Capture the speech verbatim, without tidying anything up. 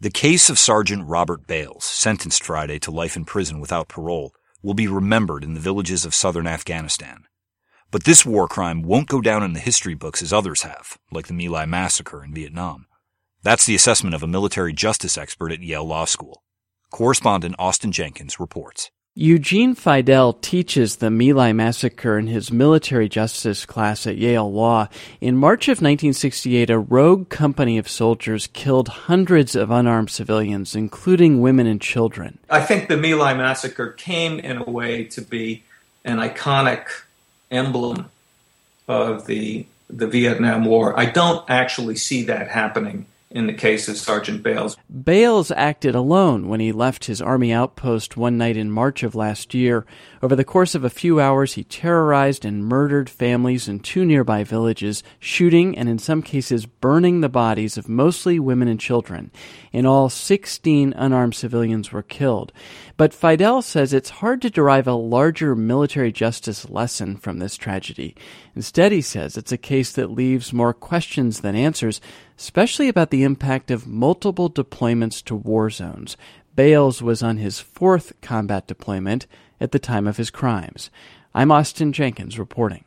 The case of Sergeant Robert Bales, sentenced Friday to life in prison without parole, will be remembered in the villages of southern Afghanistan. But this war crime won't go down in the history books as others have, like the My Lai massacre in Vietnam. That's the assessment of a military justice expert at Yale Law School. Correspondent Austin Jenkins reports. Eugene Fidel teaches the My Lai massacre in his military justice class at Yale Law. In March of nineteen sixty-eight, a rogue company of soldiers killed hundreds of unarmed civilians, including women and children. I think the My Lai massacre came in a way to be an iconic emblem of the the Vietnam War. I don't actually see that happening in the case of Sergeant Bales. Bales acted alone when he left his army outpost one night in March of last year. Over the course of a few hours, he terrorized and murdered families in two nearby villages, shooting and in some cases burning the bodies of mostly women and children. In all, sixteen unarmed civilians were killed. But Fidel says it's hard to derive a larger military justice lesson from this tragedy. Instead, he says it's a case that leaves more questions than answers, especially about the impact of multiple deployments to war zones. Bales was on his fourth combat deployment at the time of his crimes. I'm Austin Jenkins reporting.